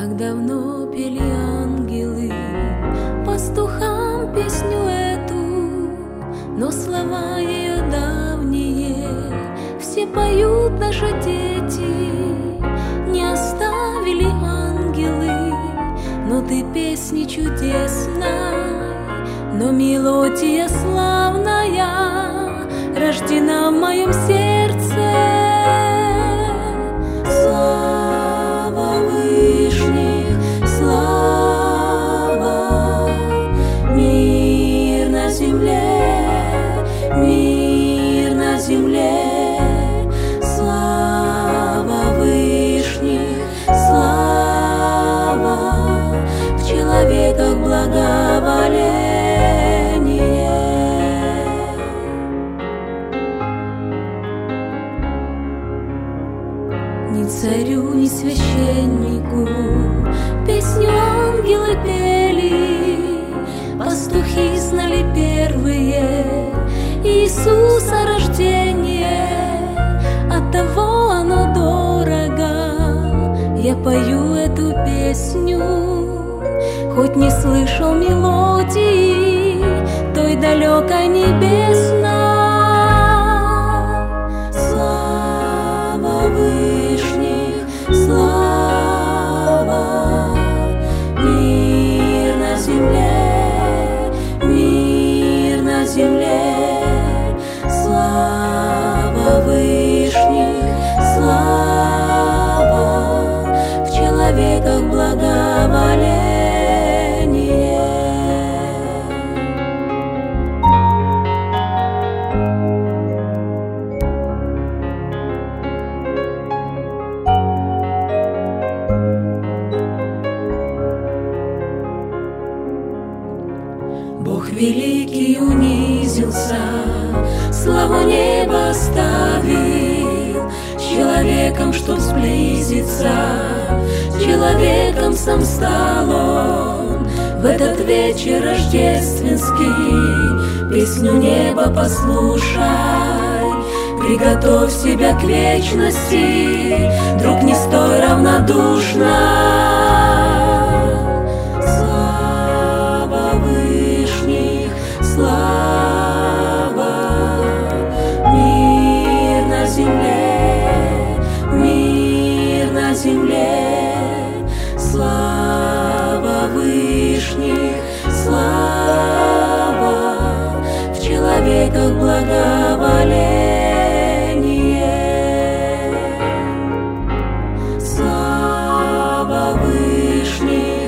Так давно пели ангелы пастухам песню эту, но слова ее давние все поют наши дети. Не оставили ангелы, но ты песни чудесной, но мелодия славная рождена в моем сердце. Слава Вышних, слава, мир на земле, мир на земле. Слава Вышних, слава, в человеках благоволение. Ни царю, ни священнику песню ангелы пели, пастухи знали первые Иисуса рождение, оттого оно дорого. Я пою эту песню, хоть не слышал мелодии той далекой небесной. Слава Вышних, слава, мир на земле, мир на земле. Слава Вышних, слава, в человеках благоволение. Бог великий унизился, славу неба оставил, с человеком, чтоб сблизиться, человеком сам стал он. В этот вечер рождественский песню неба послушай, приготовь себя к вечности, друг, не стой равнодушно. Слава, мир на земле, мир на земле. Слава Вышних, слава, в человеках благоволение. Слава Вышних,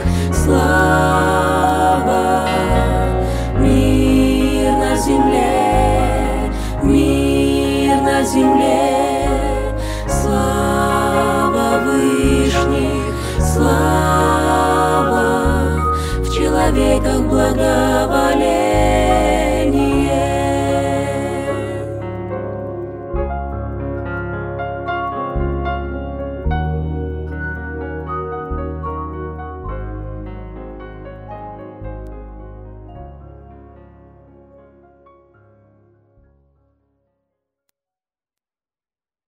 слава, мир на земле, мир на земле. Слава Вышних, слава, в человеках благо.